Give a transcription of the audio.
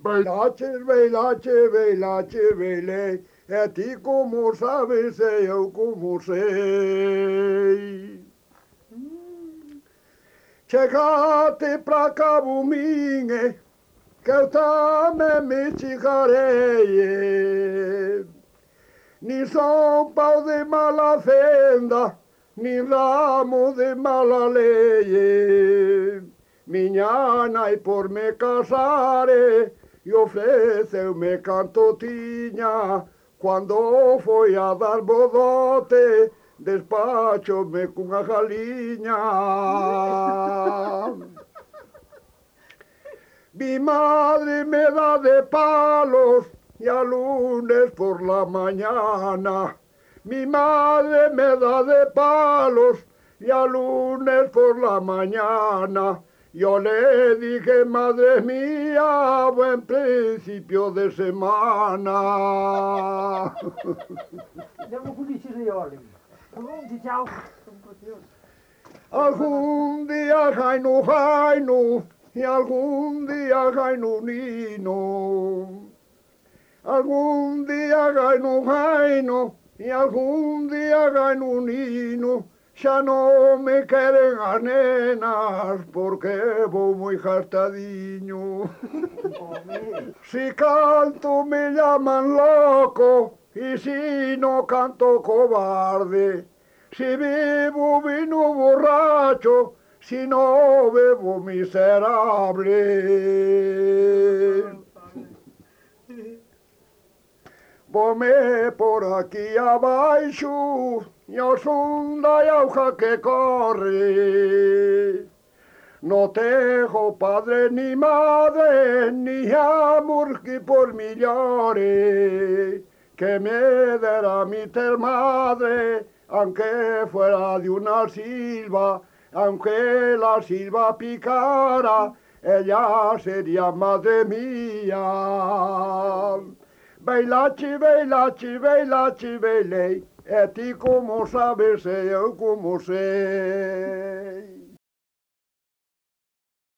Bailaches, bailache, bailache, bailei, e ti como sabes e eu como sei. Chegate pra Cabo Mingue, que eu também me chicarei. Ni São Paulo de mala fenda, ni ramo de mala lei. Minha nai por me casare, e ofreceu-me cantotinha. Quando foi a dar bodote, despacho-me com a galinha. Mi madre me da de palos y a lunes por la mañana. Mi madre me da de palos y a lunes por la mañana. Yo le dije, madre mía, buen principio de semana. Algún día jainu jainu y algún día jainu nino. Algún día jainu jainu y algún día jainu nino. Ya no me quieren a nenas porque voy muy hartadiño. Si canto me llaman loco y si no canto cobarde. Si vivo vino borracho, si no bebo miserable. Vome por aquí abaixo, yo soy la hoja que corre. No tengo padre ni madre, ni amor que por mí llore. Que me diera mi madre, aunque fuera de una silva, aunque la silva picara, ella sería madre mía. Bailachi, bailachi, bailachi, bailei, e ti como sabes e eu como sei.